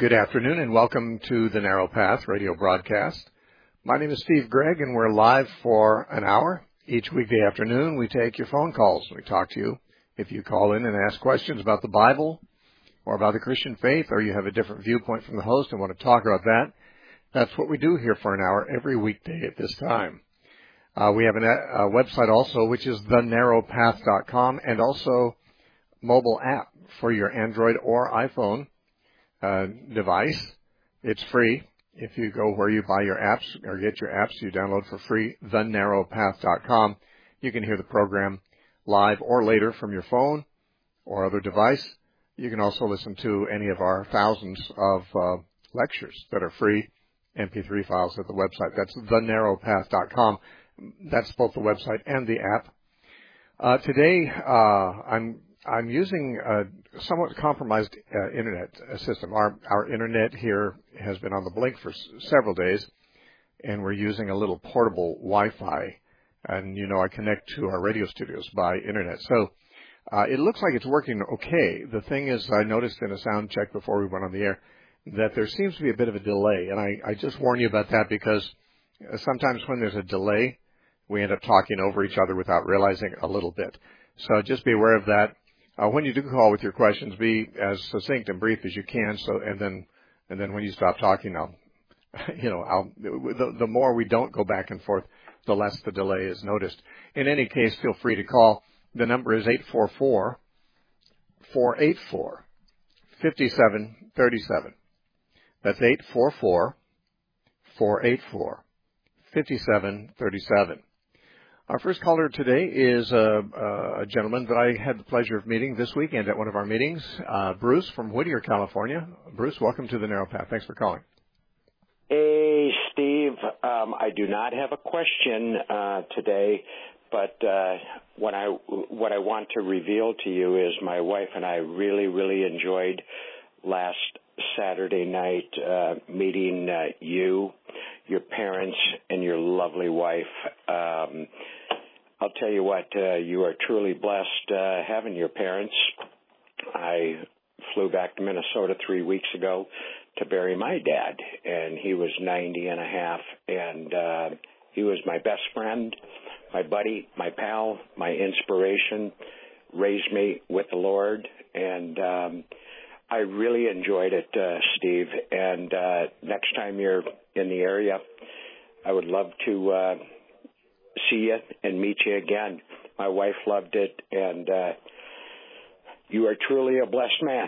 Good afternoon and welcome to the Narrow Path radio broadcast. My name is Steve Gregg and we're live for an hour. Each weekday afternoon we take your phone calls. We talk to you if you call in and ask questions about the Bible or about the Christian faith, or you have a different viewpoint from the host and want to talk about that. That's what we do here for an hour every weekday at this time. We have a website also, which is thenarrowpath.com, and also mobile app for your Android or iPhone device. It's free. If you go where you buy your apps or get your apps, you download for free, thenarrowpath.com. You can hear the program live or later from your phone or other device. You can also listen to any of our thousands of lectures that are free MP3 files at the website. That's thenarrowpath.com. That's both the website and the app. Today, I'm using a somewhat compromised internet system. Our internet here has been on the blink for several days, and we're using a little portable Wi-Fi. And, I connect to our radio studios by internet. So it looks like it's working okay. The thing is, I noticed in a sound check before we went on the air that there seems to be a bit of a delay. And I just warn you about that because sometimes when there's a delay, we end up talking over each other without realizing a little bit. So just be aware of that. When you do call with your questions, be as succinct and brief as you can. So, and then when you stop talking, the more we don't go back and forth, the less the delay is noticed. In any case, feel free to call. The number is 844-484-5737. That's 844-484-5737. Our first caller today is a gentleman that I had the pleasure of meeting this weekend at one of our meetings, Bruce from Whittier, California. Bruce, welcome to the Narrow Path. Thanks for calling. Hey, Steve. I do not have a question today, but what I want to reveal to you is my wife and I really, really enjoyed last Saturday night meeting you, your parents, and your lovely wife. I'll tell you what, you are truly blessed having your parents. I flew back to Minnesota 3 weeks ago to bury my dad, and he was 90 and a half, and he was my best friend, my buddy, my pal, my inspiration, raised me with the Lord, and I really enjoyed it, Steve, and next time you're in the area, I would love to see you and meet you again. My wife loved it, and you are truly a blessed man.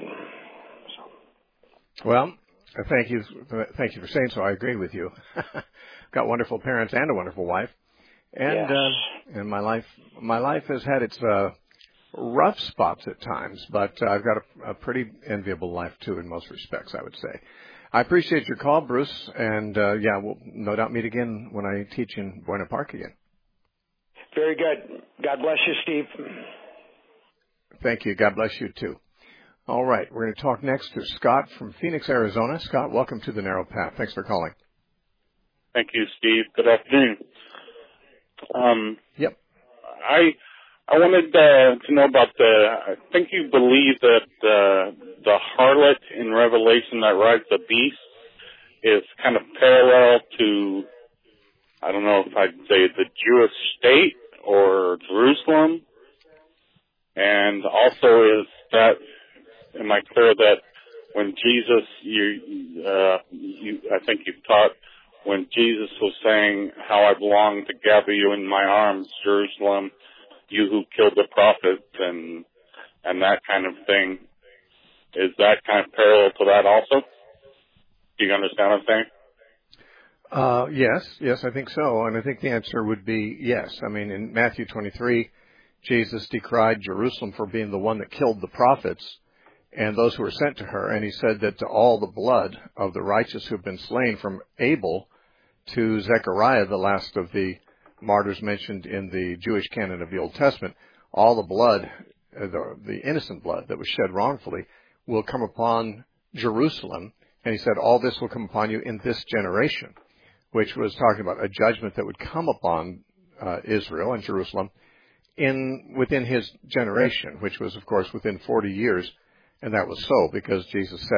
Well, thank you for saying so. I agree with you. Got wonderful parents and a wonderful wife, and yes. And my life has had its rough spots at times, but I've got a pretty enviable life too in most respects, I would say. I appreciate your call, Bruce, and we'll no doubt meet again when I teach in Buena Park again. Very good. God bless you, Steve. Thank you. God bless you too. All right, we're going to talk next to Scott from Phoenix, Arizona. Scott, welcome to the Narrow Path. Thanks for calling. Thank you, Steve. Good afternoon. Yep. I wanted to know about I think you believe that the harlot in Revelation that rides the beast is kind of parallel to, I don't know if I'd say the Jewish state or Jerusalem. And also am I clear that when Jesus, I think you've taught, when Jesus was saying how I've longed to gather you in my arms, Jerusalem, you who killed the prophets and that kind of thing, is that kind of parallel to that also? Do you understand what I'm saying? Yes, I think so. And I think the answer would be yes. I mean, in Matthew 23, Jesus decried Jerusalem for being the one that killed the prophets and those who were sent to her. And he said that to all the blood of the righteous who have been slain from Abel to Zechariah, the last of the martyrs mentioned in the Jewish canon of the Old Testament, all the blood, the innocent blood that was shed wrongfully, will come upon Jerusalem. And he said, all this will come upon you in this generation, which was talking about a judgment that would come upon Israel and Jerusalem within his generation, which was, of course, within 40 years. And that was so because Jesus said it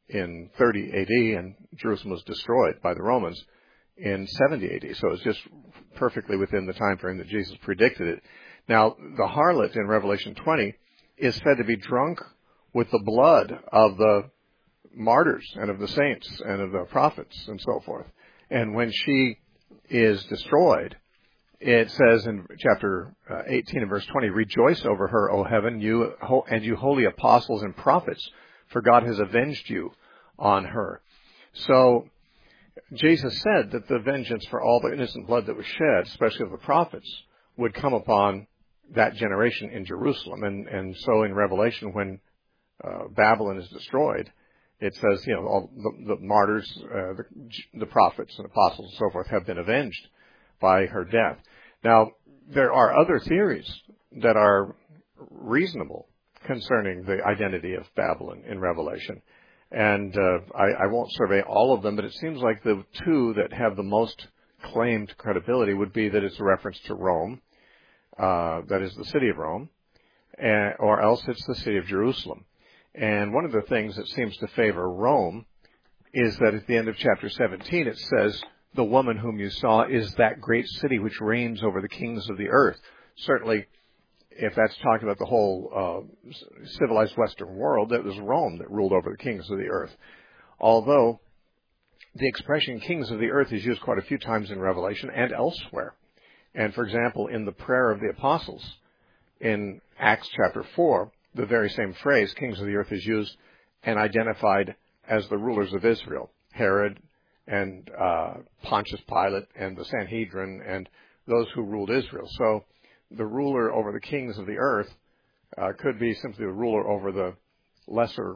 in 30 AD, and Jerusalem was destroyed by the Romans in 70 AD. So it's just perfectly within the time frame that Jesus predicted it. Now, the harlot in Revelation 20 is said to be drunk with the blood of the martyrs and of the saints and of the prophets and so forth. And when she is destroyed, it says in chapter 18 and verse 20, "Rejoice over her, O heaven, you holy apostles and prophets, for God has avenged you on her." So Jesus said that the vengeance for all the innocent blood that was shed, especially of the prophets, would come upon that generation in Jerusalem. And so in Revelation, when Babylon is destroyed, it says, all the martyrs, the prophets and apostles and so forth have been avenged by her death. Now, there are other theories that are reasonable concerning the identity of Babylon in Revelation. And I won't survey all of them, but it seems like the two that have the most claimed credibility would be that it's a reference to Rome, that is the city of Rome, or else it's the city of Jerusalem. And one of the things that seems to favor Rome is that at the end of chapter 17 it says, "The woman whom you saw is that great city which reigns over the kings of the earth." Certainly, if that's talking about the whole civilized Western world, it was Rome that ruled over the kings of the earth. Although the expression kings of the earth is used quite a few times in Revelation and elsewhere. And for example, in the prayer of the apostles in Acts chapter 4, the very same phrase, kings of the earth, is used and identified as the rulers of Israel, Herod and Pontius Pilate and the Sanhedrin and those who ruled Israel. So the ruler over the kings of the earth could be simply the ruler over the lesser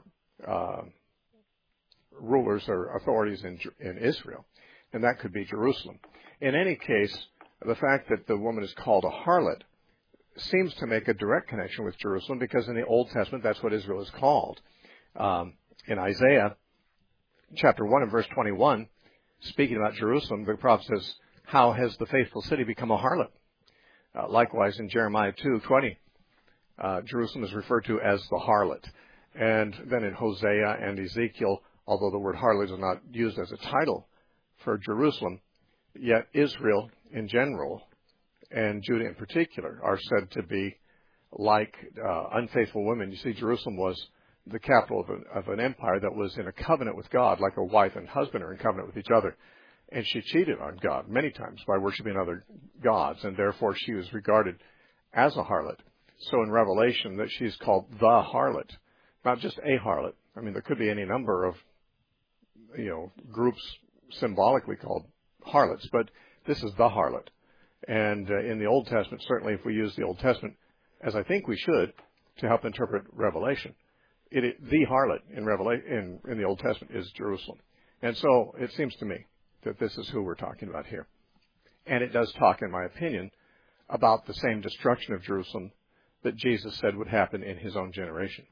rulers or authorities in Israel, and that could be Jerusalem. In any case, the fact that the woman is called a harlot seems to make a direct connection with Jerusalem, because in the Old Testament, that's what Israel is called. In Isaiah chapter 1 and verse 21, speaking about Jerusalem, the prophet says, "How has the faithful city become a harlot?" Likewise, in Jeremiah 2:20, Jerusalem is referred to as the harlot. And then in Hosea and Ezekiel, although the word harlot is not used as a title for Jerusalem, yet Israel in general and Judah in particular are said to be like unfaithful women. You see, Jerusalem was the capital of an empire that was in a covenant with God, like a wife and husband are in covenant with each other. And she cheated on God many times by worshiping other gods, and therefore she was regarded as a harlot. So in Revelation, that she's called the harlot, not just a harlot. I mean, there could be any number of groups symbolically called harlots, but this is the harlot. And in the Old Testament, certainly if we use the Old Testament, as I think we should, to help interpret Revelation, the harlot in the Old Testament is Jerusalem. And so it seems to me that this is who we're talking about here. And it does talk, in my opinion, about the same destruction of Jerusalem that Jesus said would happen in his own generation.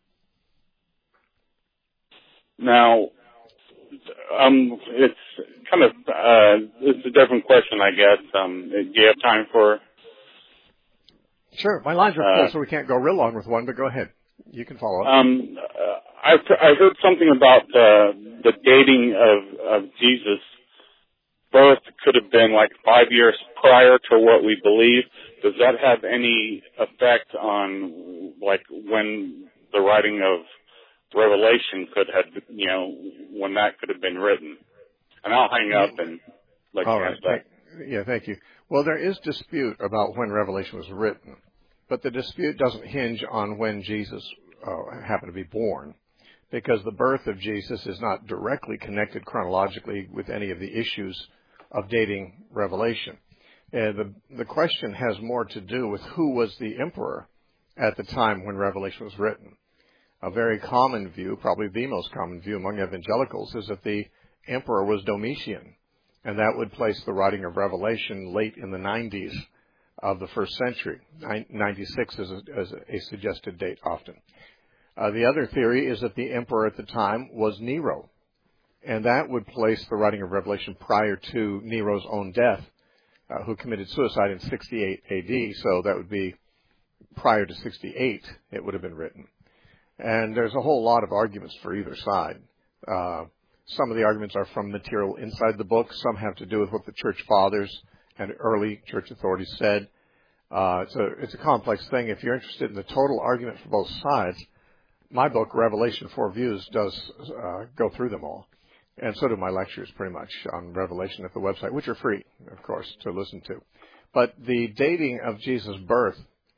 Now, it's kind of it's a different question, I guess. Do you have time for? Sure. My lines are full, so we can't go real long with one, but go ahead. You can follow up. I heard something about the dating of Jesus' birth could have been like 5 years prior to what we believe. Does that have any effect on like when the writing of Revelation could have, when that could have been written? And I'll hang up and let you answer that. Thank you. Well, there is dispute about when Revelation was written, but the dispute doesn't hinge on when Jesus happened to be born, because the birth of Jesus is not directly connected chronologically with any of the issues of dating Revelation. The question has more to do with who was the emperor at the time when Revelation was written. A very common view, probably the most common view among evangelicals, is that the emperor was Domitian, and that would place the writing of Revelation late in the 90s of the first century. 96 is a suggested date often. The other theory is that the emperor at the time was Nero, and that would place the writing of Revelation prior to Nero's own death, who committed suicide in 68 AD, so that would be prior to 68 it would have been written. And there's a whole lot of arguments for either side. Some of the arguments are from material inside the book. Some have to do with what the church fathers and early church authorities said. It's a complex thing. If you're interested in the total argument for both sides, my book, Revelation 4 Views, does go through them all. And so do my lectures, pretty much, on Revelation at the website, which are free, of course, to listen to. But the dating of Jesus' birth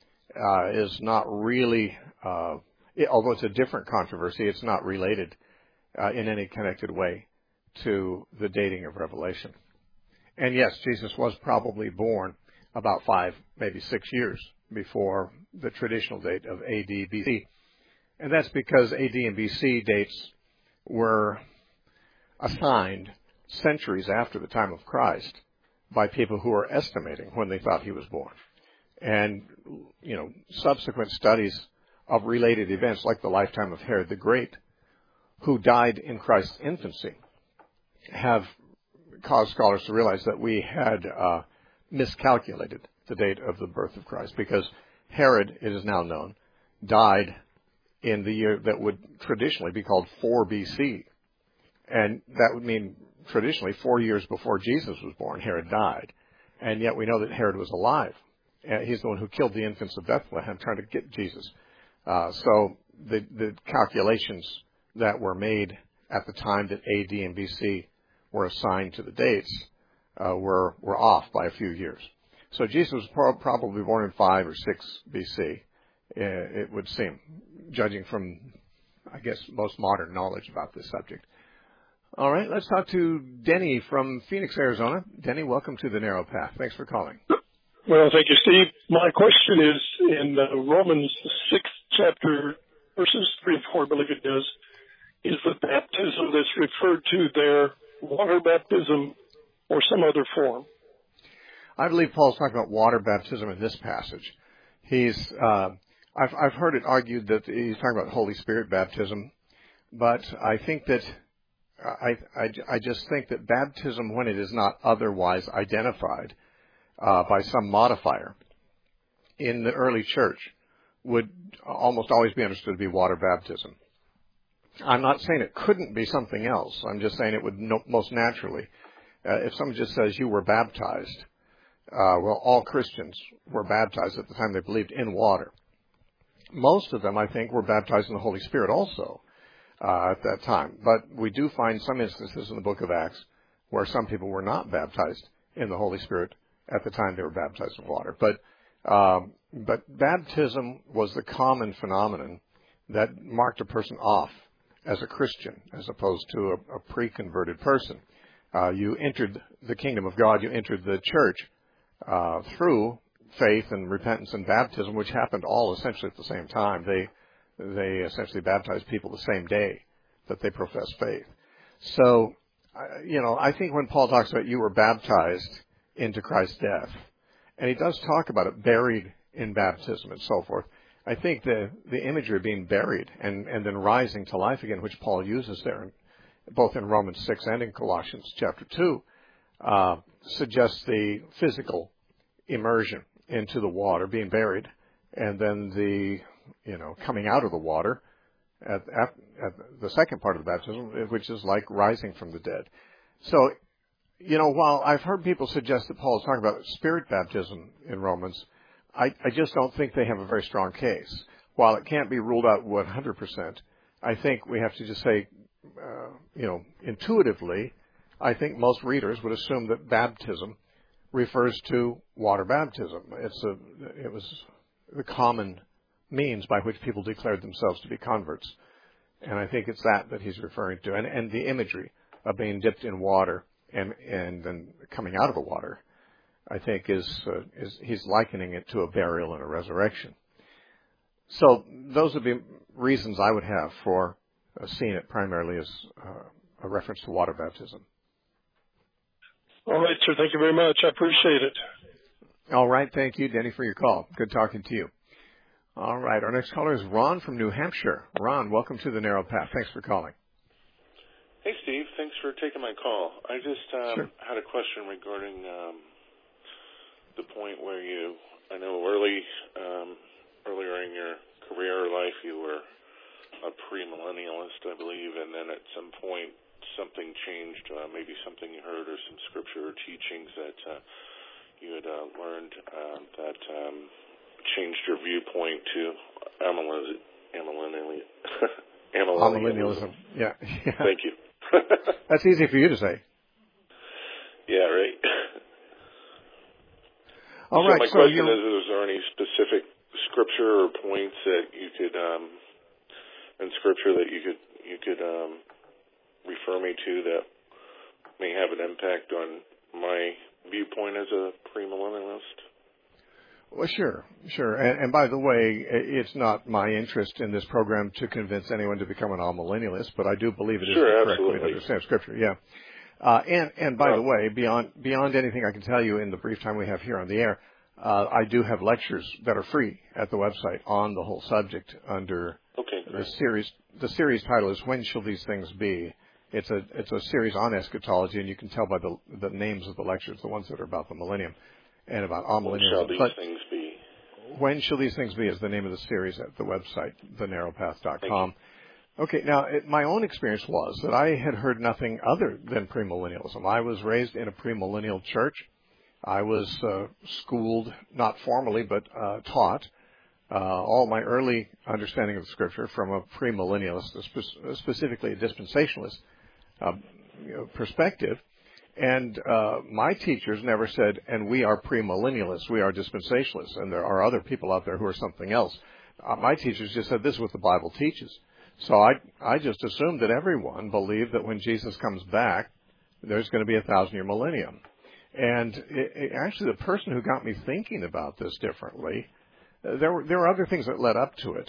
is not really, although it's a different controversy, it's not related in any connected way to the dating of Revelation. And yes, Jesus was probably born about 5, maybe 6 years before the traditional date of AD, BC. And that's because AD and BC dates were assigned centuries after the time of Christ by people who were estimating when they thought he was born. And, subsequent studies of related events like the lifetime of Herod the Great, who died in Christ's infancy, have caused scholars to realize that we had miscalculated the date of the birth of Christ, because Herod, it is now known, died in the year that would traditionally be called 4 BC. And that would mean traditionally 4 years before Jesus was born, Herod died. And yet we know that Herod was alive. He's the one who killed the infants of Bethlehem trying to get Jesus. So the calculations that were made at the time that AD and BC were assigned to the dates were off by a few years. So Jesus was probably born in 5 or 6 BC, it would seem, judging from, I guess, most modern knowledge about this subject. All right, let's talk to Denny from Phoenix, Arizona. Denny, welcome to the Narrow Path. Thanks for calling. Well, thank you, Steve. My question is in Romans 6th chapter, verses 3 and 4, I believe it is the baptism that's referred to there water baptism or some other form? I believe Paul's talking about water baptism in this passage. I've heard it argued that he's talking about Holy Spirit baptism, but I think that I just think that baptism, when it is not otherwise identified by some modifier in the early church, would almost always be understood to be water baptism. I'm not saying it couldn't be something else. I'm just saying it would most naturally. If someone just says you were baptized, well, all Christians were baptized at the time they believed in water. Most of them, I think, were baptized in the Holy Spirit also at that time. But we do find some instances in the book of Acts where some people were not baptized in the Holy Spirit at the time they were baptized in water. But baptism was the common phenomenon that marked a person off as a Christian as opposed to a pre-converted person. You entered the kingdom of God, you entered the church through faith and repentance and baptism, which happened all essentially at the same time. They essentially baptized people the same day that they professed faith. So, I think when Paul talks about you were baptized into Christ's death, and he does talk about it buried in baptism and so forth, I think the imagery of being buried and then rising to life again, which Paul uses there, both in Romans 6 and in Colossians chapter 2, suggests the physical immersion into the water, being buried, and then the coming out of the water at the second part of the baptism, which is like rising from the dead. So, while I've heard people suggest that Paul is talking about spirit baptism in Romans, I just don't think they have a very strong case. While it can't be ruled out 100%, I think we have to just say, intuitively, I think most readers would assume that baptism refers to water baptism. It was the common means by which people declared themselves to be converts. And I think it's that he's referring to. And the imagery of being dipped in water and then coming out of the water, I think he's likening it to a burial and a resurrection. So those would be reasons I would have for seeing it primarily as a reference to water baptism. All right, sir. Thank you very much. I appreciate it. All right. Thank you, Denny, for your call. Good talking to you. All right. Our next caller is Ron from New Hampshire. Ron, welcome to the Narrow Path. Thanks for calling. Hey, Steve. Thanks for taking my call. I just Sure. had a question regarding the point where I know earlier in your career or life, you were a premillennialist, I believe, and then at some point something changed, maybe something you heard or some scripture or teachings that you had learned that changed your viewpoint to amillennialism. Yeah. Thank you. That's easy for you to say. Yeah, right. All right. So my question is there any specific scripture or points that you could, in scripture that you could refer me to that may have an impact on my viewpoint as a premillennialist? Well, sure. And by the way, it's not my interest in this program to convince anyone to become an amillennialist, but I do believe it is the correct way to understand Scripture. Yeah. And by the way, beyond anything I can tell you in the brief time we have here on the air, I do have lectures that are free at the website on the whole subject under the series. The series title is "When Shall These Things Be?" It's a series on eschatology, and you can tell by the names of the lectures, the ones that are about the millennium and about amillennialism. When shall these things be? When Shall These Things Be is the name of the series at the website, thenarrowpath.com. Okay, now my own experience was that I had heard nothing other than premillennialism. I was raised in a premillennial church. I was schooled, not formally, but taught all my early understanding of the Scripture from a premillennialist, specifically a dispensationalist perspective. And my teachers never said, and we are premillennialists, we are dispensationalists, and there are other people out there who are something else. My teachers just said, this is what the Bible teaches. So I just assumed that everyone believed that when Jesus comes back, there's going to be a 1,000-year millennium. And actually, the person who got me thinking about this differently, there were other things that led up to it.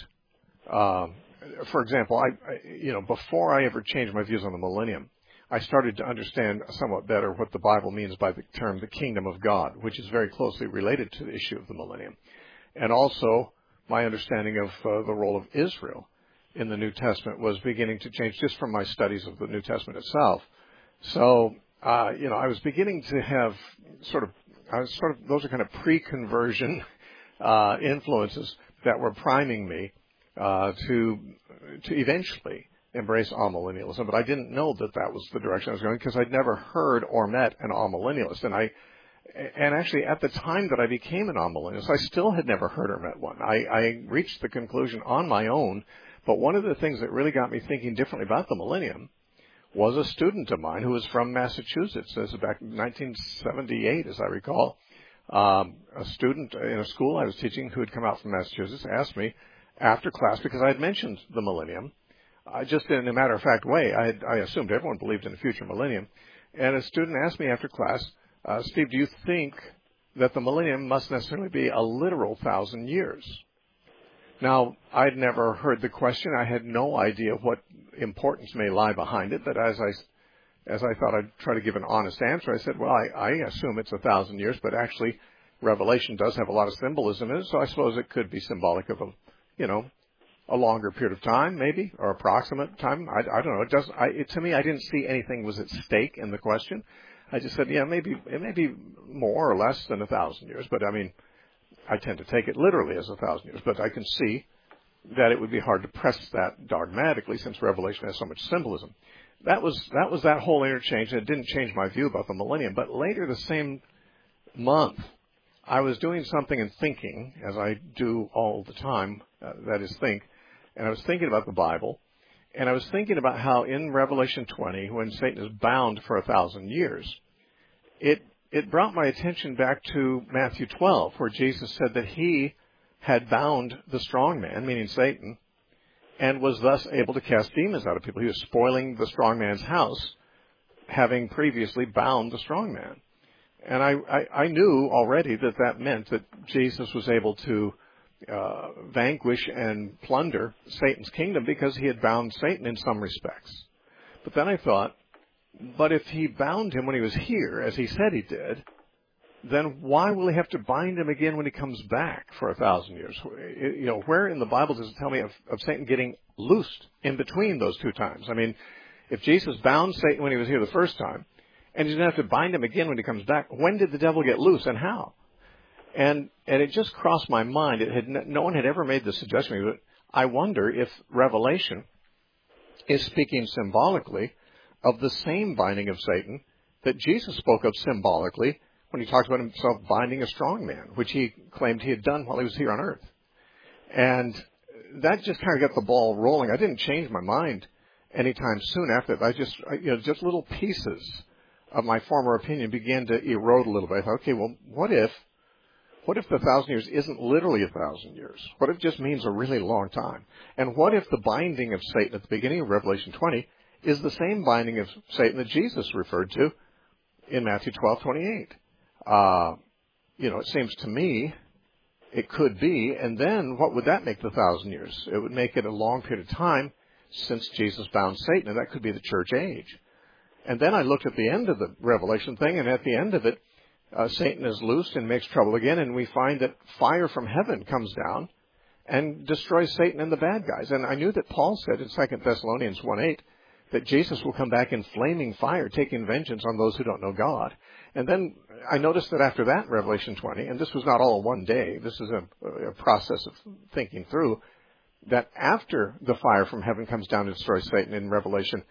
For example, before I ever changed my views on the millennium, I started to understand somewhat better what the Bible means by the term the kingdom of God, which is very closely related to the issue of the millennium. And also, my understanding of the role of Israel in the New Testament was beginning to change just from my studies of the New Testament itself. So, I was beginning to have those are kind of pre-conversion influences that were priming me to eventually embrace amillennialism, but I didn't know that was the direction I was going because I'd never heard or met an amillennialist. And actually, at the time that I became an amillennialist, I still had never heard or met one. I reached the conclusion on my own, but one of the things that really got me thinking differently about the millennium was a student of mine who was from Massachusetts. This is back in 1978, as I recall. A student in a school I was teaching who had come out from Massachusetts asked me after class, because I had mentioned the millennium, just in a matter-of-fact way. I assumed everyone believed in a future millennium. And a student asked me after class, Steve, do you think that the millennium must necessarily be a literal 1,000 years? Now, I'd never heard the question. I had no idea what importance may lie behind it. But as I thought I'd try to give an honest answer, I said, well, I assume it's 1,000 years, but actually Revelation does have a lot of symbolism in it, so I suppose it could be symbolic of a longer period of time, maybe, or approximate time. I don't know. To me, I didn't see anything was at stake in the question. I just said, yeah, maybe it may be more or less than 1,000 years, but I mean, I tend to take it literally as 1,000 years, but I can see that it would be hard to press that dogmatically since Revelation has so much symbolism. That was that whole interchange, and it didn't change my view about the millennium. But later the same month, I was doing something and thinking, as I do all the time, that is think, and I was thinking about the Bible, and I was thinking about how in Revelation 20, when Satan is bound for 1,000 years, it brought my attention back to Matthew 12, where Jesus said that he had bound the strong man, meaning Satan, and was thus able to cast demons out of people. He was spoiling the strong man's house, having previously bound the strong man. And I knew already that meant that Jesus was able to vanquish and plunder Satan's kingdom because he had bound Satan in some respects. But then I thought, but if he bound him when he was here, as he said he did, then why will he have to bind him again when he comes back for 1,000 years? Where in the Bible does it tell me of Satan getting loosed in between those two times? I mean, if Jesus bound Satan when he was here the first time, and he's going to have to bind him again when he comes back, when did the devil get loose and how? And it just crossed my mind. No one had ever made the suggestion, but I wonder if Revelation is speaking symbolically of the same binding of Satan that Jesus spoke of symbolically when he talked about himself binding a strong man, which he claimed he had done while he was here on earth. And that just kind of got the ball rolling. I didn't change my mind anytime soon after that. Just little pieces of my former opinion began to erode a little bit. I thought, okay, well, what if the 1,000 years isn't literally 1,000 years? What if it just means a really long time? And what if the binding of Satan at the beginning of Revelation 20 is the same binding of Satan that Jesus referred to in Matthew 12:28? It seems to me it could be. And then what would that make the 1,000 years? It would make it a long period of time since Jesus bound Satan, and that could be the church age. And then I looked at the end of the Revelation thing, and at the end of it, Satan is loosed and makes trouble again, and we find that fire from heaven comes down and destroys Satan and the bad guys. And I knew that Paul said in 2 Thessalonians 1:8 that Jesus will come back in flaming fire, taking vengeance on those who don't know God. And then I noticed that after that, Revelation 20, and this was not all in one day, this is a process of thinking through, that after the fire from heaven comes down to destroy Satan in Revelation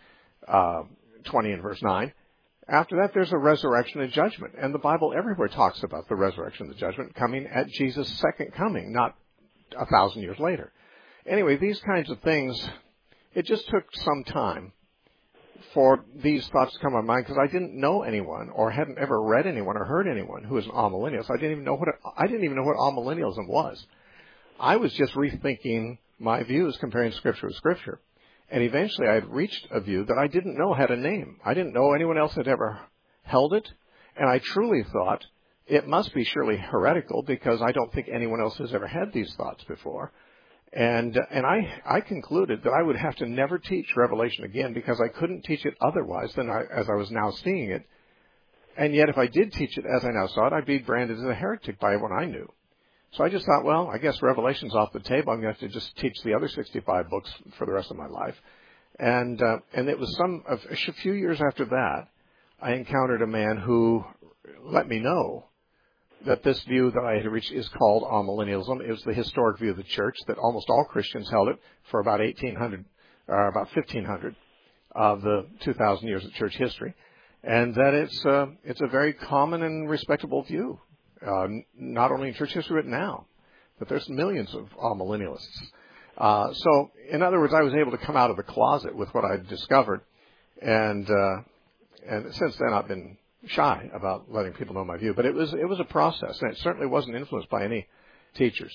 20 and verse 9, after that, there's a resurrection and judgment. And the Bible everywhere talks about the resurrection and the judgment coming at Jesus' second coming, not 1,000 years later. Anyway, these kinds of things, it just took some time for these thoughts to come to my mind because I didn't know anyone or hadn't ever read anyone or heard anyone who was an amillennialist. I didn't even know what amillennialism was. I was just rethinking my views, comparing Scripture with Scripture. And eventually I had reached a view that I didn't know had a name. I didn't know anyone else had ever held it. And I truly thought it must be surely heretical because I don't think anyone else has ever had these thoughts before. And I concluded that I would have to never teach Revelation again because I couldn't teach it otherwise than as I was now seeing it. And yet if I did teach it as I now saw it, I'd be branded as a heretic by everyone I knew. So I just thought, well, I guess Revelation's off the table. I'm going to have to just teach the other 65 books for the rest of my life. And it was a few years after that, I encountered a man who let me know that this view that I had reached is called amillennialism. It was the historic view of the church that almost all Christians held it for about 1,800, or about 1,500 of the 2,000 years of church history, and that it's a very common and respectable view. Not only in church history, but now, that there's millions of amillennialists. So, in other words, I was able to come out of the closet with what I'd discovered, and since then I've been shy about letting people know my view. But it was a process, and it certainly wasn't influenced by any teachers.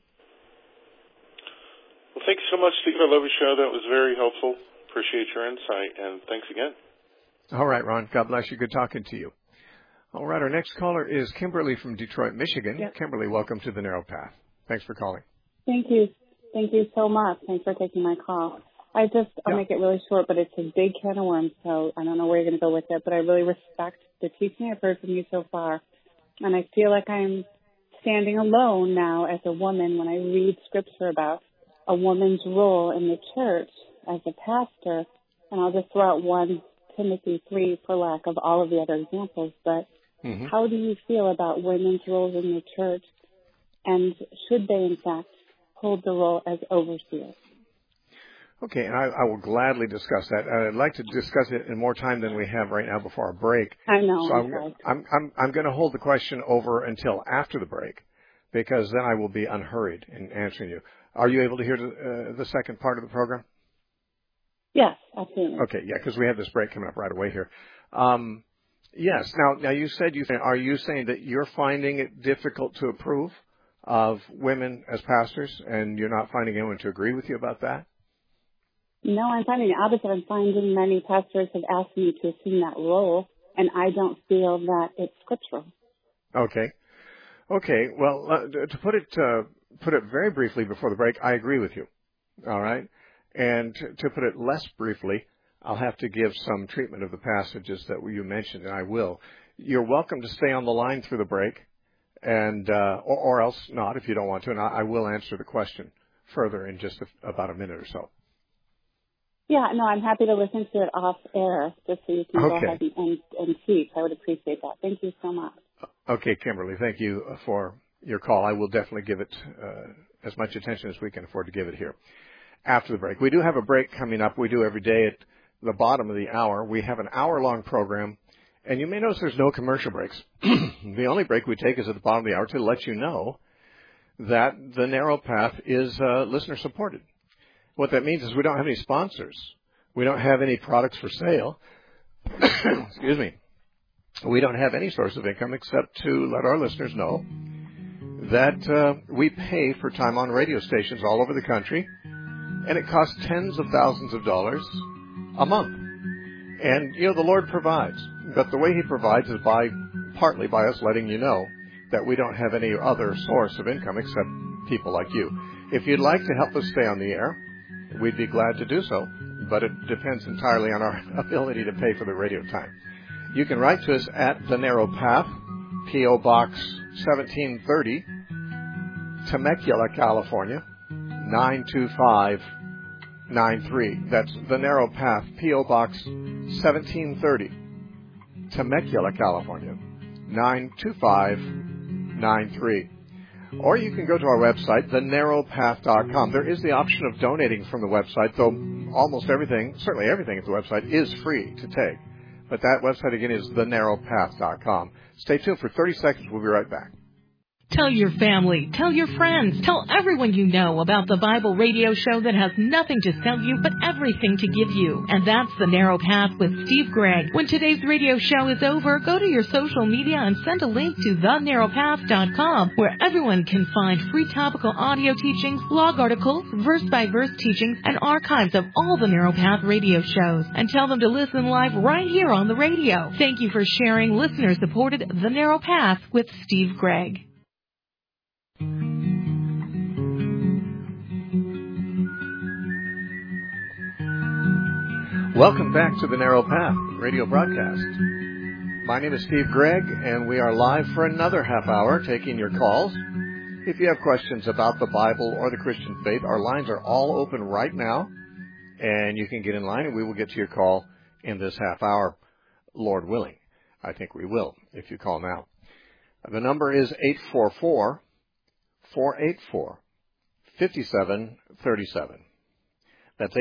Well, thanks so much, Steve. I love your show. That was very helpful. Appreciate your insight, and thanks again. All right, Ron. God bless you. Good talking to you. All right, our next caller is Kimberly from Detroit, Michigan. Yep. Kimberly, welcome to the Narrow Path. Thanks for calling. Thank you. Thank you so much. Thanks for taking my call. I'll make it really short, but it's a big can of worms, so I don't know where you're going to go with it, but I really respect the teaching I've heard from you so far. And I feel like I'm standing alone now as a woman when I read Scripture about a woman's role in the church as a pastor. And I'll just throw out 1 Timothy 3 for lack of all of the other examples, but how do you feel about women's roles in the church, and should they, in fact, hold the role as overseers? Okay, and I will gladly discuss that. I'd like to discuss it in more time than we have right now before our break. I know. So I'm going to hold the question over until after the break, because then I will be unhurried in answering you. Are you able to hear the second part of the program? Yes, absolutely. Okay, yeah, because we have this break coming up right away here. Yes. Now you said are you saying that you're finding it difficult to approve of women as pastors, and you're not finding anyone to agree with you about that? No, I'm finding the opposite. I'm finding many pastors have asked me to assume that role, and I don't feel that it's scriptural. Okay. Well, to put it very briefly before the break, I agree with you. All right. And to put it less briefly, I'll have to give some treatment of the passages that you mentioned, and I will. You're welcome to stay on the line through the break, and or else not if you don't want to, and I will answer the question further in just about a minute or so. Yeah, no, I'm happy to listen to it off air just so you can go ahead and speak. I would appreciate that. Thank you so much. Okay, Kimberly, thank you for your call. I will definitely give it as much attention as we can afford to give it here. After the break, we do have a break coming up. We do every day at the bottom of the hour. We have an hour-long program, and you may notice there's no commercial breaks. The only break we take is at the bottom of the hour to let you know that the Narrow Path is listener-supported. What that means is we don't have any sponsors. We don't have any products for sale. Excuse me. We don't have any source of income except to let our listeners know that we pay for time on radio stations all over the country, and it costs tens of thousands of dollars a month. And, the Lord provides. But the way He provides is partly by us letting you know that we don't have any other source of income except people like you. If you'd like to help us stay on the air, we'd be glad to do so, but it depends entirely on our ability to pay for the radio time. You can write to us at The Narrow Path, P.O. Box 1730, Temecula, California, 92593. That's The Narrow Path, P.O. Box 1730, Temecula, California, 92593. Or you can go to our website, thenarrowpath.com. There is the option of donating from the website, though almost everything, certainly everything at the website, is free to take. But that website, again, is thenarrowpath.com. Stay tuned for 30 seconds. We'll be right back. Tell your family, tell your friends, tell everyone you know about the Bible radio show that has nothing to sell you but everything to give you. And that's The Narrow Path with Steve Gregg. When today's radio show is over, go to your social media and send a link to thenarrowpath.com, where everyone can find free topical audio teachings, blog articles, verse-by-verse teachings, and archives of all the Narrow Path radio shows. And tell them to listen live right here on the radio. Thank you for sharing listener-supported The Narrow Path with Steve Gregg. Welcome back to the Narrow Path radio broadcast. My name is Steve Gregg, and we are live for another half hour taking your calls. If you have questions about the Bible or the Christian faith, our lines are all open right now, and you can get in line, and we will get to your call in this half hour, Lord willing. I think we will, if you call now. The number is 844-484-5737. That's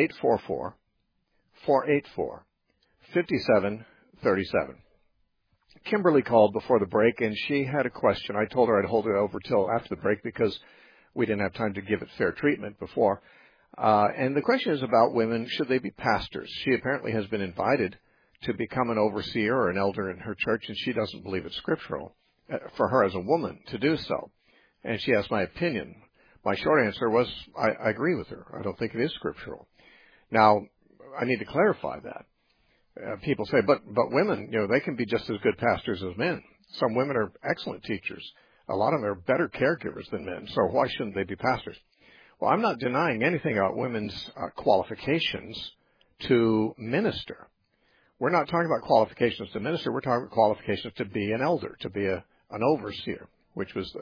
844-484-5737. Kimberly called before the break, and she had a question. I told her I'd hold it over till after the break because we didn't have time to give it fair treatment before. And the question is about women. Should they be pastors? She apparently has been invited to become an overseer or an elder in her church, and she doesn't believe it's scriptural for her as a woman to do so. And she asked my opinion. My short answer was I agree with her. I don't think it is scriptural. Now, I need to clarify that. People say, but women, they can be just as good pastors as men. Some women are excellent teachers. A lot of them are better caregivers than men, so why shouldn't they be pastors? Well, I'm not denying anything about women's qualifications to minister. We're not talking about qualifications to minister. We're talking about qualifications to be an elder, to be an overseer, which was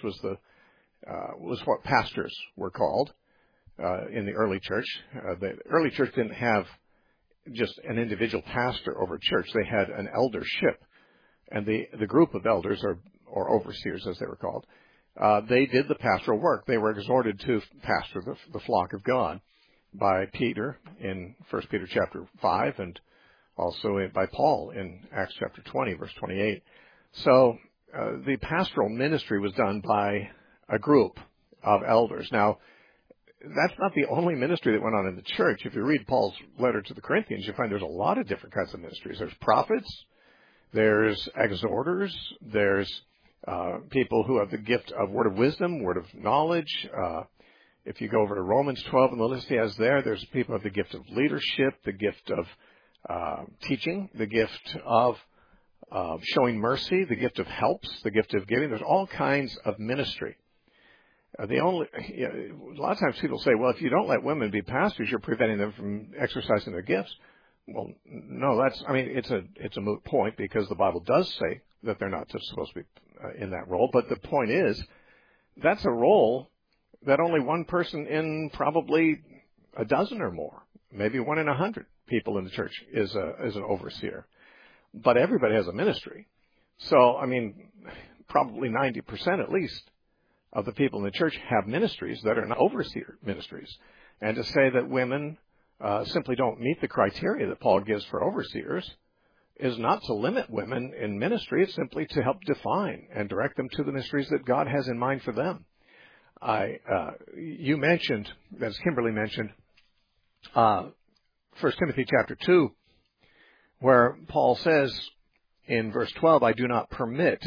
what pastors were called. In the early church. The early church didn't have just an individual pastor over church. They had an eldership. And the group of elders, or overseers as they were called, they did the pastoral work. They were exhorted to pastor the flock of God by Peter in 1 Peter chapter 5 and also by Paul in Acts chapter 20, verse 28. So the pastoral ministry was done by a group of elders. Now, that's not the only ministry that went on in the church. If you read Paul's letter to the Corinthians, you find there's a lot of different kinds of ministries. There's prophets, there's exhorters, there's people who have the gift of word of wisdom, word of knowledge. If you go over to Romans 12 and the list he has there's people who have the gift of leadership, the gift of teaching, the gift of showing mercy, the gift of helps, the gift of giving. There's all kinds of ministry. A lot of times people say, well, if you don't let women be pastors, you're preventing them from exercising their gifts. Well, no, it's a moot point because the Bible does say that they're not supposed to be in that role. But the point is, that's a role that only one person in probably a dozen or more, maybe 1 in 100 people in the church is an overseer. But everybody has a ministry. So, probably 90% at least of the people in the church have ministries that are not overseer ministries. And to say that women simply don't meet the criteria that Paul gives for overseers is not to limit women in ministry. It's simply to help define and direct them to the ministries that God has in mind for them. You mentioned, as Kimberly mentioned, 1 Timothy chapter 2, where Paul says in verse 12, I do not permit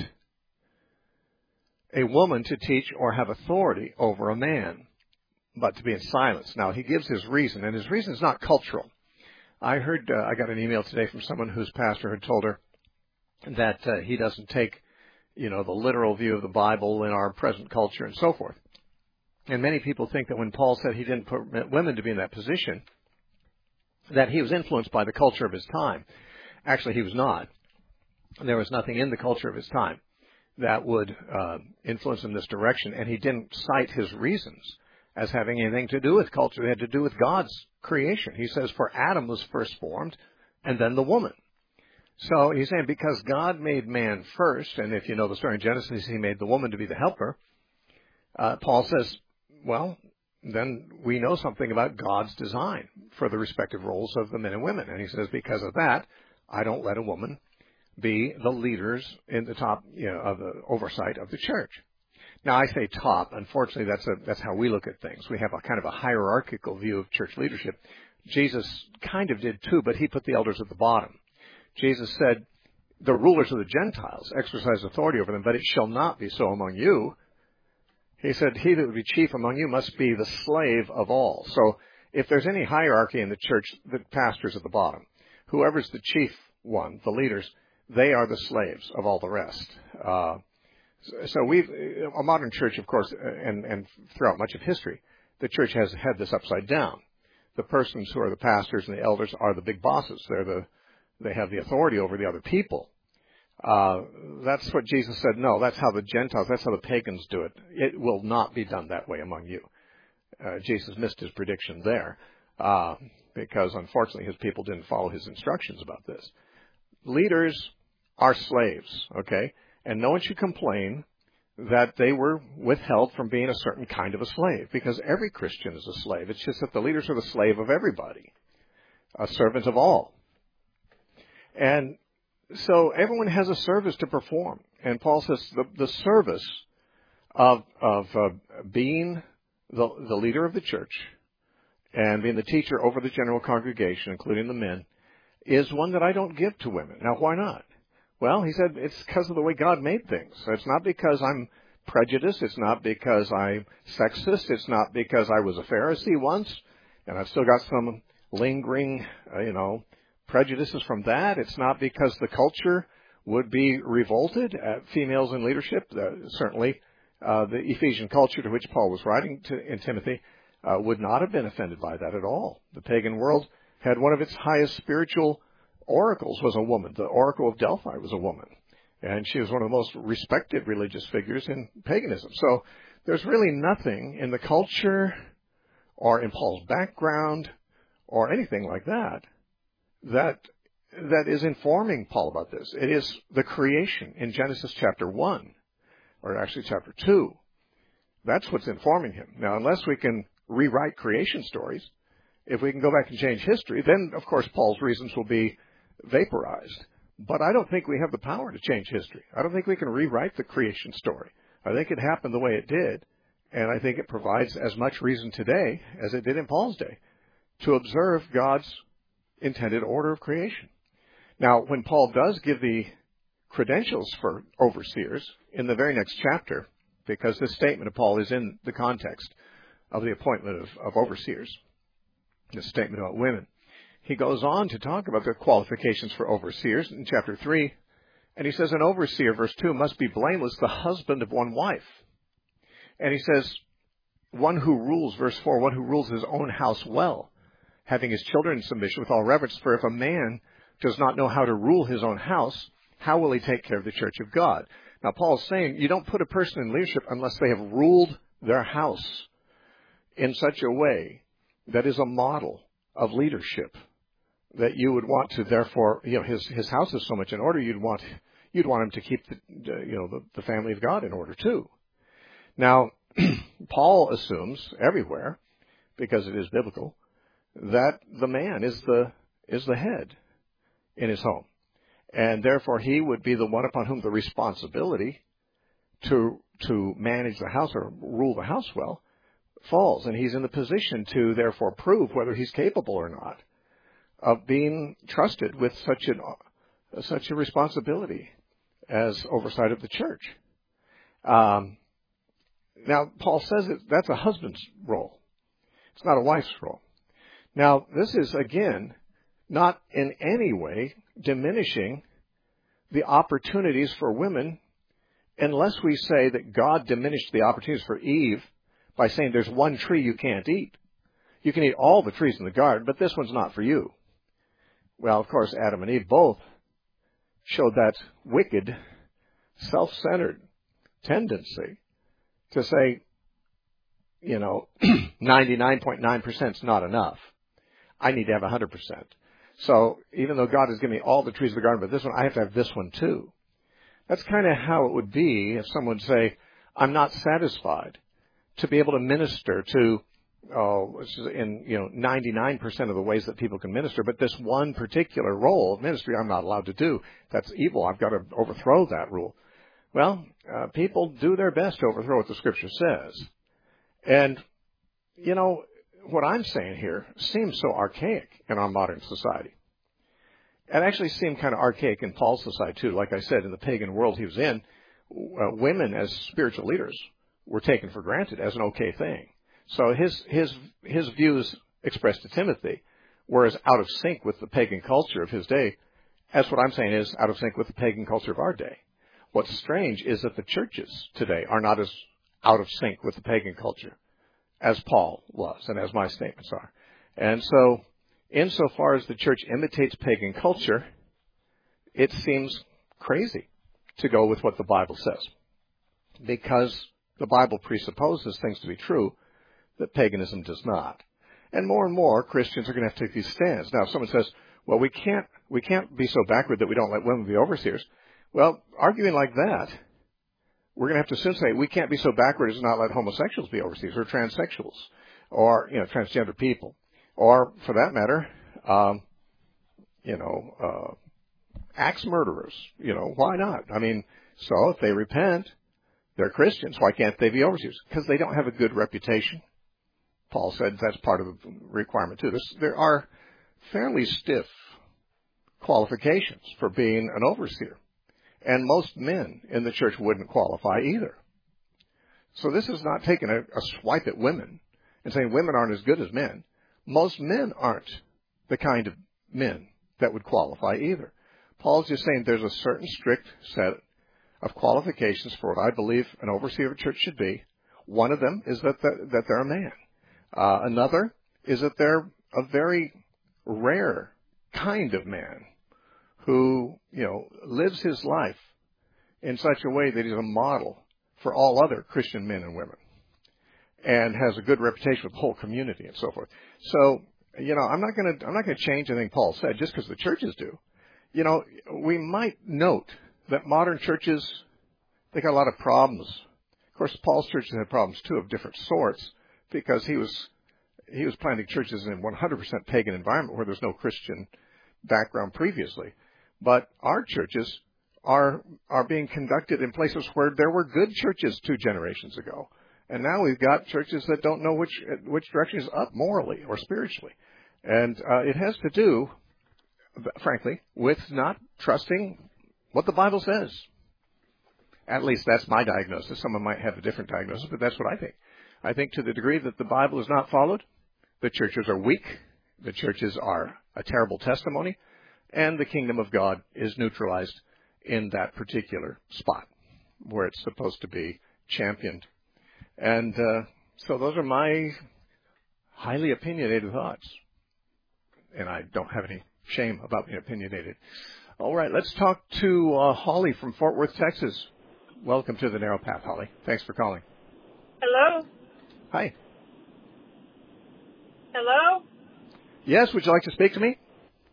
a woman to teach or have authority over a man, but to be in silence. Now, he gives his reason, and his reason is not cultural. I got an email today from someone whose pastor had told her that he doesn't take, the literal view of the Bible in our present culture and so forth. And many people think that when Paul said he didn't permit women to be in that position, that he was influenced by the culture of his time. Actually, he was not. There was nothing in the culture of his time that would influence in this direction, and he didn't cite his reasons as having anything to do with culture. They had to do with God's creation. He says, for Adam was first formed, and then the woman. So he's saying because God made man first, and if you know the story in Genesis, he made the woman to be the helper, Paul says, well, then we know something about God's design for the respective roles of the men and women. And he says, because of that, I don't let a woman be the leaders in the top, of the oversight of the church. Now, I say top. Unfortunately, that's how we look at things. We have a kind of a hierarchical view of church leadership. Jesus kind of did too, but he put the elders at the bottom. Jesus said, the rulers of the Gentiles exercise authority over them, but it shall not be so among you. He said, he that would be chief among you must be the slave of all. So if there's any hierarchy in the church, the pastor's at the bottom. Whoever's the chief one, the leaders, they are the slaves of all the rest. So a modern church, of course, and throughout much of history, the church has had this upside down. The persons who are the pastors and the elders are the big bosses. They have the authority over the other people. That's what Jesus said. No, that's how the Gentiles, that's how the pagans do it. It will not be done that way among you. Jesus missed his prediction there because, unfortunately, his people didn't follow his instructions about this. Leaders are slaves, okay? And no one should complain that they were withheld from being a certain kind of a slave, because every Christian is a slave. It's just that the leaders are the slave of everybody, a servant of all. And so everyone has a service to perform. And Paul says the service of being the leader of the church and being the teacher over the general congregation, including the men, is one that I don't give to women. Now, why not? Well, he said it's because of the way God made things. So it's not because I'm prejudiced. It's not because I'm sexist. It's not because I was a Pharisee once, and I've still got some lingering, prejudices from that. It's not because the culture would be revolted at females in leadership. Certainly, the Ephesian culture to which Paul was writing in Timothy would not have been offended by that at all. The pagan world had one of its highest spiritual oracles was a woman. The Oracle of Delphi was a woman. And she was one of the most respected religious figures in paganism. So there's really nothing in the culture or in Paul's background or anything like that is informing Paul about this. It is the creation in Genesis chapter 1, or actually chapter 2. That's what's informing him. Now, unless we can rewrite creation stories, if we can go back and change history, then, of course, Paul's reasons will be vaporized. But I don't think we have the power to change history. I don't think we can rewrite the creation story. I think it happened the way it did, and I think it provides as much reason today as it did in Paul's day to observe God's intended order of creation. Now, when Paul does give the credentials for overseers in the very next chapter, because this statement of Paul is in the context of the appointment of overseers, this statement about women, he goes on to talk about the qualifications for overseers in chapter 3. And he says, an overseer, verse 2, must be blameless, the husband of one wife. And he says, one who rules, verse 4, one who rules his own house well, having his children in submission with all reverence. For if a man does not know how to rule his own house, how will he take care of the church of God? Now, Paul's saying you don't put a person in leadership unless they have ruled their house in such a way that is a model of leadership, that you would want to, therefore, his house is so much in order, you'd want him to keep the family of God in order too. Now, Paul assumes everywhere, because it is biblical, that the man is the head in his home. And therefore he would be the one upon whom the responsibility to manage the house or rule the house well falls. And he's in the position to therefore prove whether he's capable or not of being trusted with such a responsibility as oversight of the church. Now, Paul says that's a husband's role. It's not a wife's role. Now, this is, again, not in any way diminishing the opportunities for women, unless we say that God diminished the opportunities for Eve by saying there's one tree you can't eat. You can eat all the trees in the garden, but this one's not for you. Well, of course, Adam and Eve both showed that wicked, self-centered tendency to say, 99.9% is not enough. I need to have 100%. So even though God has given me all the trees of the garden, but this one, I have to have this one too. That's kind of how it would be if someone would say, I'm not satisfied to be able to minister to, in 99% of the ways that people can minister, but this one particular role of ministry I'm not allowed to do. That's evil. I've got to overthrow that rule. Well, people do their best to overthrow what the Scripture says. And, what I'm saying here seems so archaic in our modern society. It actually seemed kind of archaic in Paul's society, too. Like I said, in the pagan world he was in, women as spiritual leaders were taken for granted as an okay thing. So his views expressed to Timothy were as out of sync with the pagan culture of his day as what I'm saying is out of sync with the pagan culture of our day. What's strange is that the churches today are not as out of sync with the pagan culture as Paul was and as my statements are. And so, insofar as the church imitates pagan culture, it seems crazy to go with what the Bible says, because the Bible presupposes things to be true that paganism does not. And more Christians are going to have to take these stands. Now, if someone says, well, we can't be so backward that we don't let women be overseers. Well, arguing like that, we're going to have to soon say we can't be so backward as to not let homosexuals be overseers or transsexuals or, transgender people. Or, for that matter, axe murderers. Why not? So if they repent, they're Christians. Why can't they be overseers? Because they don't have a good reputation. Paul said that's part of the requirement, too. There are fairly stiff qualifications for being an overseer. And most men in the church wouldn't qualify either. So this is not taking a swipe at women and saying women aren't as good as men. Most men aren't the kind of men that would qualify either. Paul's just saying there's a certain strict set of qualifications for what I believe an overseer of a church should be. One of them is that they're a man. Another is that they're a very rare kind of man who, lives his life in such a way that he's a model for all other Christian men and women and has a good reputation with the whole community and so forth. So, I'm not going to change anything Paul said just because the churches do. We might note that modern churches, they got a lot of problems. Of course, Paul's churches had problems too of different sorts because he was planting churches in a 100% pagan environment where there's no Christian background previously. But our churches are being conducted in places where there were good churches 2 generations ago. And now we've got churches that don't know which direction is up morally or spiritually. And it has to do, frankly, with not trusting what the Bible says. At least that's my diagnosis. Someone might have a different diagnosis, but that's what I think. I think to the degree that the Bible is not followed, the churches are weak, the churches are a terrible testimony, and the kingdom of God is neutralized in that particular spot where it's supposed to be championed. And so those are my highly opinionated thoughts. And I don't have any shame about being opinionated. All right, let's talk to Holly from Fort Worth, Texas. Welcome to the Narrow Path, Holly. Thanks for calling. Hello? Hi. Hello? Yes, would you like to speak to me?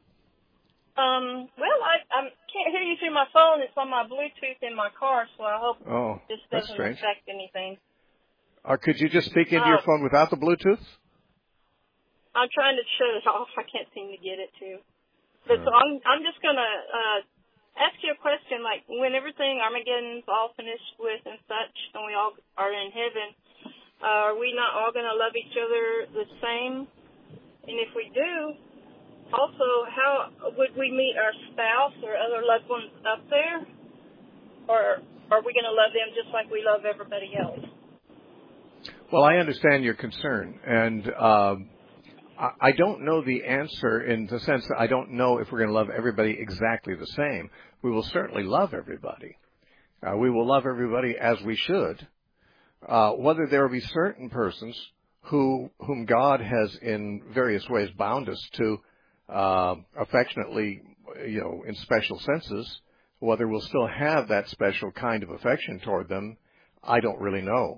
Well, I can't hear you through my phone. It's on my Bluetooth in my car, so I hope this doesn't affect anything. Could you just speak into your phone without the Bluetooth? I'm trying to shut it off. I can't seem to get it to. But so I'm just going to ask you a question, like when everything Armageddon's all finished with and such, and we all are in heaven, are we not all going to love each other the same? And if we do, also, how would we meet our spouse or other loved ones up there? Or are we going to love them just like we love everybody else? Well, I understand your concern, and I don't know the answer in the sense that I don't know if we're going to love everybody exactly the same. We will certainly love everybody. We will love everybody as we should. Whether there will be certain persons whom God has in various ways bound us to affectionately, in special senses, whether we'll still have that special kind of affection toward them, I don't really know.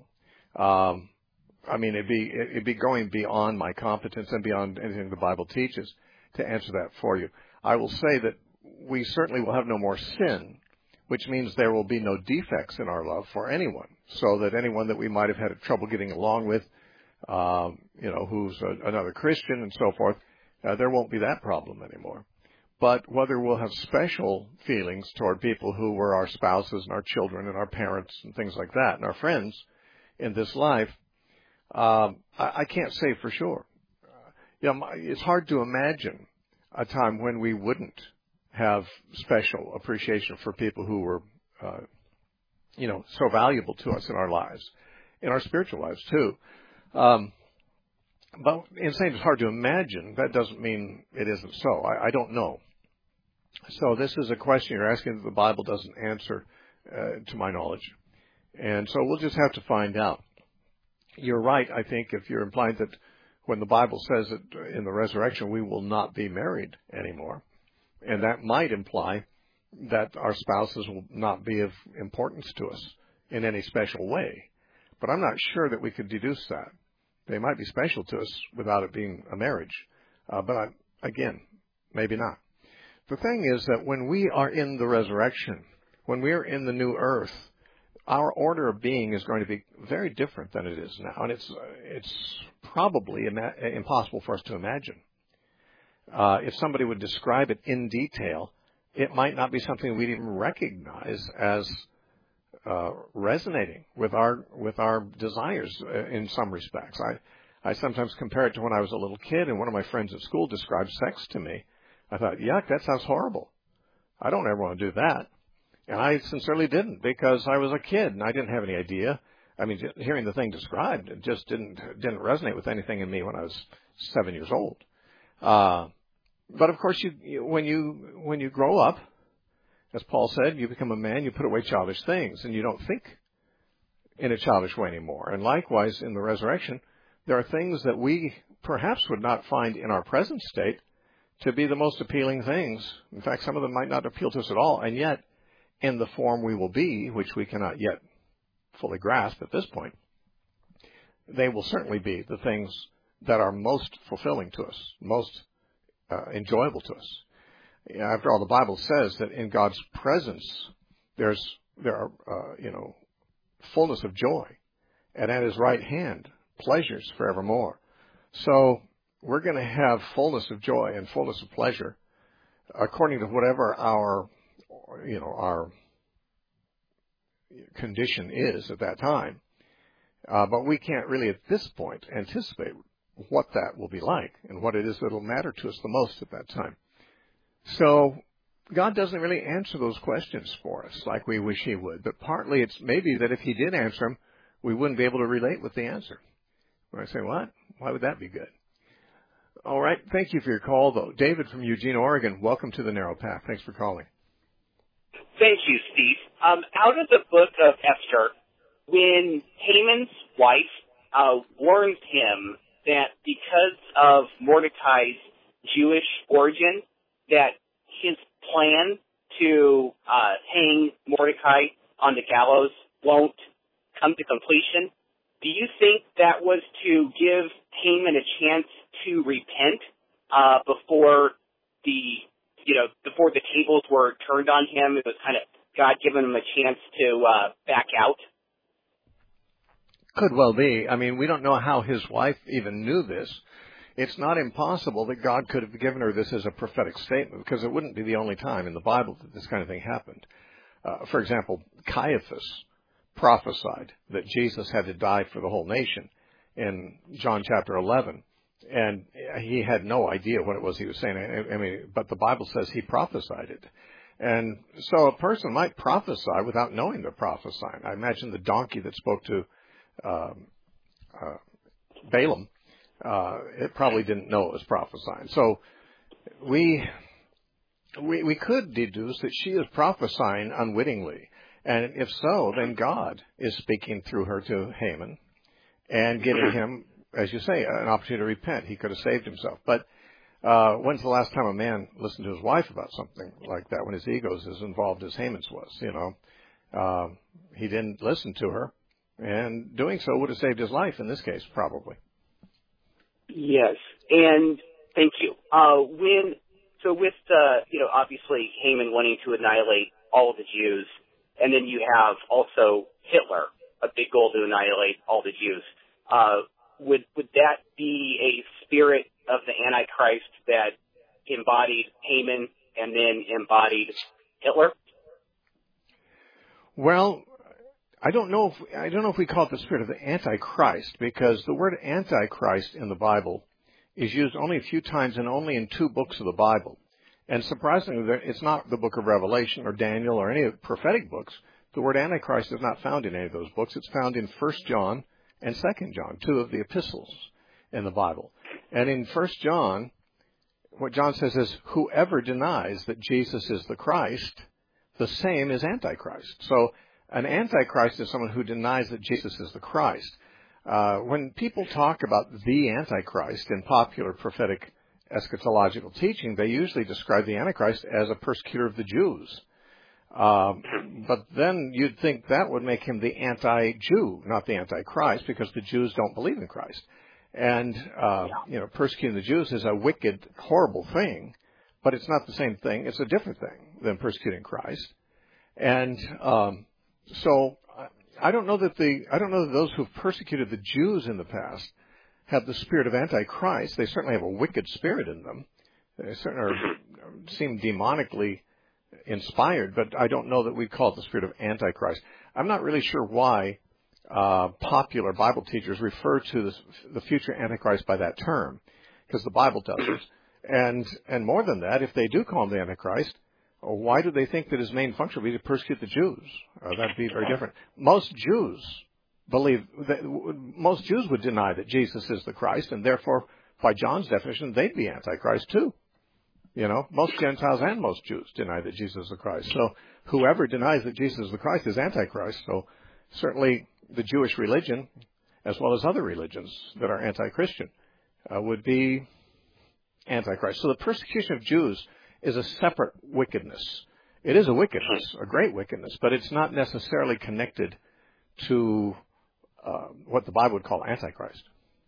It'd be going beyond my competence and beyond anything the Bible teaches to answer that for you. I will say that we certainly will have no more sin, which means there will be no defects in our love for anyone, so that anyone that we might have had trouble getting along with, who's another Christian and so forth, there won't be that problem anymore. But whether we'll have special feelings toward people who were our spouses and our children and our parents and things like that and our friends in this life, I can't say for sure. It's hard to imagine a time when we wouldn't have special appreciation for people who were, so valuable to us in our lives, in our spiritual lives too. But in saying it's hard to imagine, that doesn't mean it isn't so. I don't know. So this is a question you're asking that the Bible doesn't answer, to my knowledge. And so we'll just have to find out. You're right, I think, if you're implying that when the Bible says that in the resurrection we will not be married anymore, and that might imply that our spouses will not be of importance to us in any special way. But I'm not sure that we could deduce that. They might be special to us without it being a marriage. But again, maybe not. The thing is that when we are in the resurrection, when we are in the new earth, our order of being is going to be very different than it is now. And it's probably impossible for us to imagine. If somebody would describe it in detail, it might not be something we'd even recognize as resonating with our desires in some respects. I sometimes compare it to when I was a little kid and one of my friends at school described sex to me. I thought, yuck, that sounds horrible. I don't ever want to do that. And I sincerely didn't, because I was a kid and I didn't have any idea. I mean, hearing the thing described, it just didn't resonate with anything in me when I was 7 years old. But of course, when you grow up, as Paul said, you become a man, you put away childish things, and you don't think in a childish way anymore. And likewise, in the resurrection, there are things that we perhaps would not find in our present state to be the most appealing things. In fact, some of them might not appeal to us at all, and yet, in the form we will be, which we cannot yet fully grasp at this point, they will certainly be the things that are most fulfilling to us, most enjoyable to us. After all, the Bible says that in God's presence there are fullness of joy, and at His right hand pleasures forevermore. So we're going to have fullness of joy and fullness of pleasure according to whatever our condition is at that time. But we can't really at this point anticipate what that will be like and what it is that will matter to us the most at that time. So God doesn't really answer those questions for us like we wish He would. But partly it's maybe that if He did answer them, we wouldn't be able to relate with the answer. When I say, what? Why would that be good? All right. Thank you for your call, though. David from Eugene, Oregon, welcome to the Narrow Path. Thanks for calling. Thank you, Steve. Out of the book of Esther, when Haman's wife warns him that because of Mordecai's Jewish origin, that his plan to hang Mordecai on the gallows won't come to completion, do you think that was to give Haman a chance to repent before the tables were turned on him? It was kind of God giving him a chance to back out. Could well be. I mean, we don't know how his wife even knew this. It's not impossible that God could have given her this as a prophetic statement, because it wouldn't be the only time in the Bible that this kind of thing happened. For example, Caiaphas prophesied that Jesus had to die for the whole nation in John chapter 11. And he had no idea what it was he was saying. I mean, but the Bible says he prophesied it. And so a person might prophesy without knowing they're prophesying. I imagine the donkey that spoke to Balaam, it probably didn't know it was prophesying. So we could deduce that she is prophesying unwittingly. And if so, then God is speaking through her to Haman and giving him, as you say, an opportunity to repent. He could have saved himself. But when's the last time a man listened to his wife about something like that when his ego is as involved as Haman's was? You know, he didn't listen to her, and doing so would have saved his life in this case, probably. Yes, and thank you. With obviously Haman wanting to annihilate all of the Jews, and then you have also Hitler, a big goal to annihilate all the Jews. Would that be a spirit of the Antichrist that embodied Haman and then embodied Hitler? Well, I don't know if we call it the spirit of the Antichrist, because the word Antichrist in the Bible is used only a few times and only in 2 books of the Bible. And surprisingly, it's not the book of Revelation or Daniel or any of the prophetic books. The word Antichrist is not found in any of those books. It's found in 1 John and 2 John, 2 of the epistles in the Bible. And in 1 John, what John says is, whoever denies that Jesus is the Christ, the same is Antichrist. So an Antichrist is someone who denies that Jesus is the Christ. When people talk about the Antichrist in popular prophetic eschatological teaching, they usually describe the Antichrist as a persecutor of the Jews. But then you'd think that would make him the anti-Jew, not the Antichrist, because the Jews don't believe in Christ. And, persecuting the Jews is a wicked, horrible thing, but it's not the same thing. It's a different thing than persecuting Christ. And, so I don't know that those who've persecuted the Jews in the past have the spirit of Antichrist. They certainly have a wicked spirit in them. They certainly seem demonically inspired, but I don't know that we'd call it the spirit of Antichrist. I'm not really sure why popular Bible teachers refer to the future Antichrist by that term, because the Bible does it. And more than that, if they do call him the Antichrist, why do they think that his main function would be to persecute the Jews? That'd be very different. Most Jews would deny that Jesus is the Christ, and therefore, by John's definition, they'd be Antichrist too. You know, most Gentiles and most Jews deny that Jesus is the Christ. So whoever denies that Jesus is the Christ is Antichrist. So certainly the Jewish religion, as well as other religions that are anti-Christian, would be Antichrist. So the persecution of Jews is a separate wickedness. It is a wickedness, a great wickedness, but it's not necessarily connected to what the Bible would call Antichrist.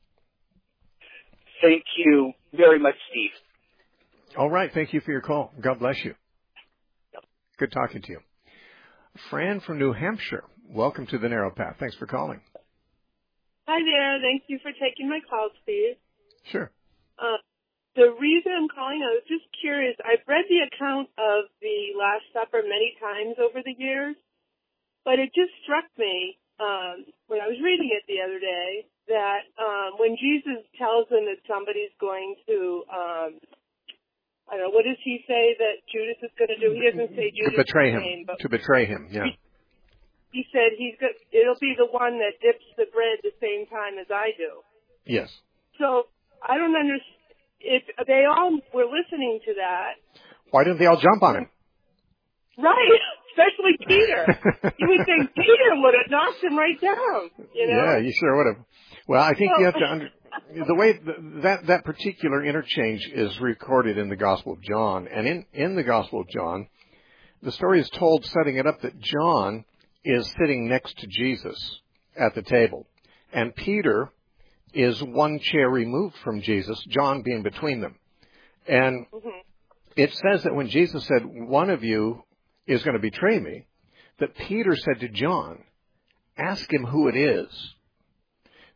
Thank you very much, Steve. All right. Thank you for your call. God bless you. Good talking to you. Fran from New Hampshire, welcome to the Narrow Path. Thanks for calling. Hi there. Thank you for taking my call, Steve. Sure. The reason I'm calling, I was just curious. I've read the account of the Last Supper many times over the years, but it just struck me when I was reading it the other day that when Jesus tells them that somebody's going to, I don't know, what does he say that Judas is going to do? He doesn't say Judas' name. To betray him, yeah. He said it'll be the one that dips the bread the same time as I do. Yes. So I don't understand. If they all were listening to that, why didn't they all jump on him? Right, especially Peter. You would think Peter would have knocked him right down. You know? Yeah, you sure would have. Well, I think you have to the way that particular interchange is recorded in the Gospel of John, and in the Gospel of John, the story is told setting it up that John is sitting next to Jesus at the table, and Peter is one chair removed from Jesus, John being between them. And it says that when Jesus said, one of you is going to betray me, that Peter said to John, ask him who it is.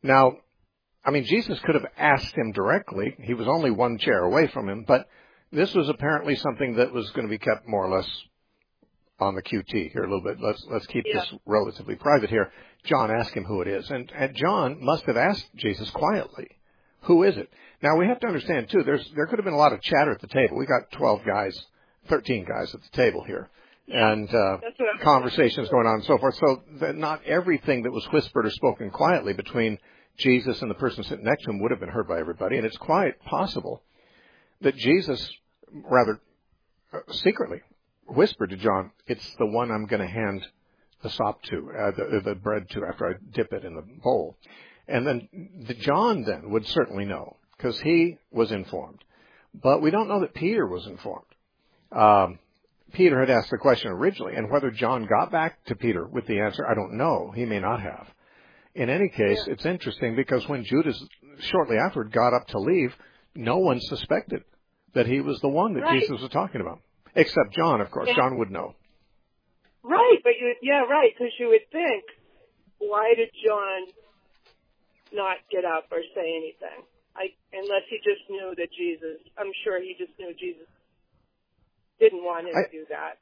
Now, I mean, Jesus could have asked him directly. He was only one chair away from him, but this was apparently something that was going to be kept more or less on the QT here a little bit. Let's keep this relatively private here. John asked him who it is, and John must have asked Jesus quietly, who is it? Now, we have to understand, too, there could have been a lot of chatter at the table. We got 13 guys at the table here, and conversations going on and so forth. So not everything that was whispered or spoken quietly between Jesus and the person sitting next to him would have been heard by everybody, and it's quite possible that Jesus, rather secretly, whispered to John, it's the one I'm going to hand the sop to, the bread to after I dip it in the bowl. And then John then would certainly know, because he was informed. But we don't know that Peter was informed. Peter had asked the question originally, and whether John got back to Peter with the answer, I don't know. He may not have. In any case, it's interesting because when Judas shortly afterward got up to leave, no one suspected that he was the one that Jesus was talking about. Except John, of course. Yeah. John would know. Right, but because you would think, why did John not get up or say anything? Unless he just knew that Jesus, I'm sure he just knew Jesus didn't want him to do that.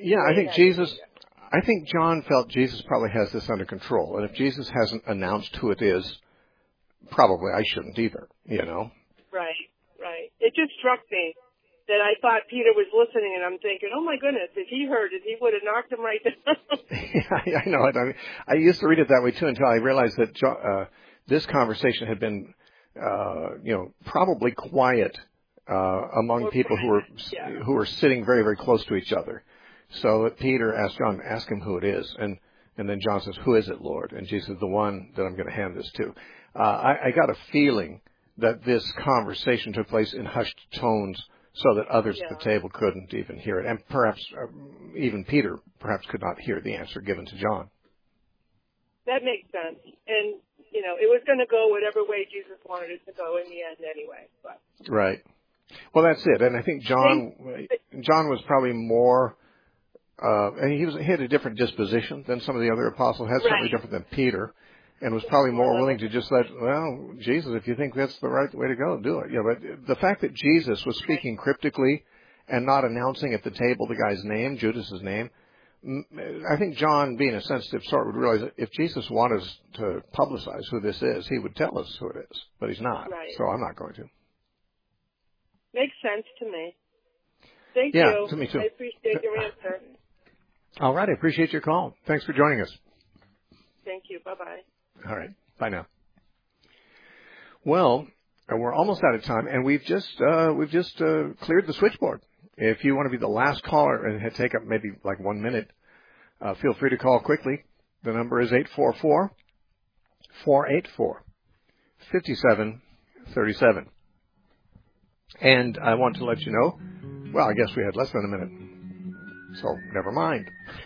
I think John felt Jesus probably has this under control. And if Jesus hasn't announced who it is, probably I shouldn't either, you know. Right. It just struck me that I thought Peter was listening, and I'm thinking, oh, my goodness, if he heard it, he would have knocked him right down. Yeah, I know it. I mean, I used to read it that way, too, until I realized that this conversation had been, probably quiet among people who were sitting very, very close to each other. So Peter asked John, ask him who it is. And then John says, who is it, Lord? And Jesus says, the one that I'm going to hand this to. I got a feeling that this conversation took place in hushed tones so that others at the table couldn't even hear it. And perhaps even Peter perhaps could not hear the answer given to John. That makes sense. And, it was going to go whatever way Jesus wanted it to go in the end anyway. But. Right. Well, that's it. And I think John was probably more... and he had a different disposition than some of the other apostles had, certainly different than Peter, and was probably more willing to just let, Jesus, if you think that's the right way to go, do it. But the fact that Jesus was speaking cryptically and not announcing at the table the guy's name, Judas's name, I think John, being a sensitive sort, would realize that if Jesus wanted us to publicize who this is, he would tell us who it is, but he's not. Right. So I'm not going to. Makes sense to me. Thank you. Yeah, to me too. I appreciate your answer. All right. I appreciate your call. Thanks for joining us. Thank you. Bye-bye. All right. Bye now. Well, we're almost out of time, and we've just cleared the switchboard. If you want to be the last caller and take up maybe like 1 minute, feel free to call quickly. The number is 844-484-5737. And I want to let you know, well, I guess we had less than a minute. So, never mind.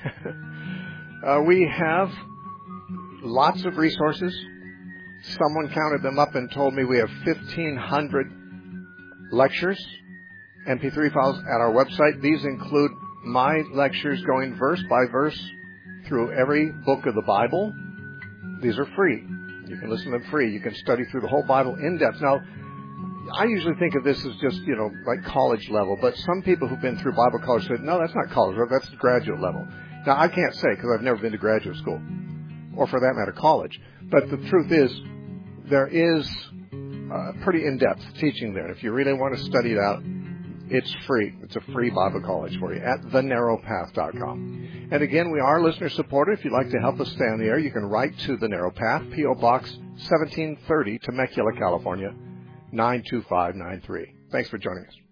We have lots of resources. Someone counted them up and told me we have 1,500 lectures, MP3 files at our website. These include my lectures going verse by verse through every book of the Bible. These are free. You can listen to them free. You can study through the whole Bible in depth. Now, I usually think of this as just, like college level, but some people who've been through Bible college said, no, that's not college level, that's graduate level. Now, I can't say because I've never been to graduate school, or for that matter, college. But the truth is, there is pretty in-depth teaching there. If you really want to study it out, it's free. It's a free Bible college for you at thenarrowpath.com. And again, we are listener-supported. If you'd like to help us stay on the air, you can write to The Narrow Path, P.O. Box 1730, Temecula, California, 92593. Thanks for joining us.